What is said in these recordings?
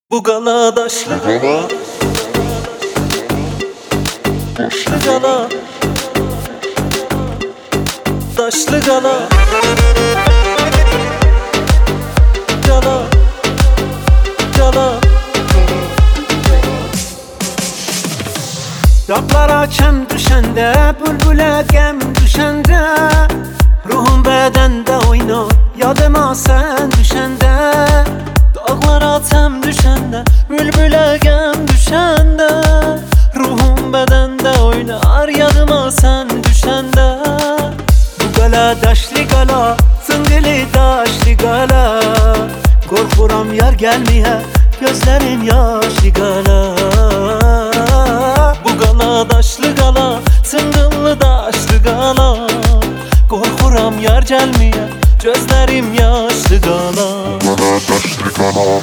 Bu gala daşlı gala, daşlı gala, daşlı gala, gala, gala. Dağlara çem düşende, bülbüle gem düşende, ruhum bedende oynar, yadıma sen düşende. Dağlara tem düşende, bülbüle gem düşende, ruhum bedende oynar, yadıma sen düşende. Bu gala daşlı gala, tıngılı daşlı gala, korkuram yar gelmeye, gözlerim yaşlı gala. Bu gala daşlı gala, tıngıllı daşlı gala, korkuram yar gelmeye, gözlerim yaşlı gala. Gala daşlı gala.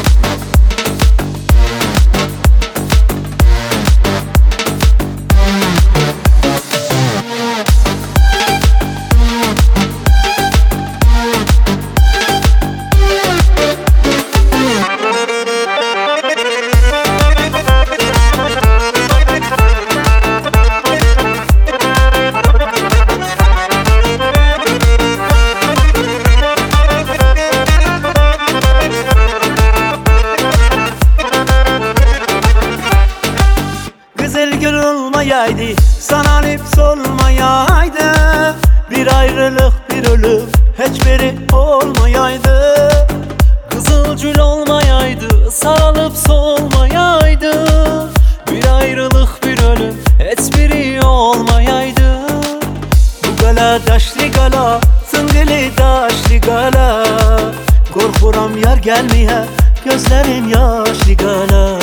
Güzel gün olmayaydı, sana lips olmayaydı, bir ayrılık bir ölüm hiçbiri olmayaydı. Kızılgül olmayaydı, sarılıp solmayaydı, bir ayrılık bir ölüm hiçbiri olmayaydı. Bu gala daşlı gala, tıngılı daşlı gala, korkuram yar gelmeye, gözlerim yaşlı gala.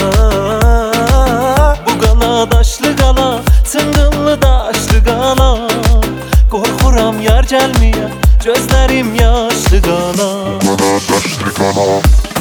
Bu gala daşlı gala, tıngıllı daşlı gala, korkuram yar gelmeye, gözlerim yaşlı gala. Gala daşlı gala.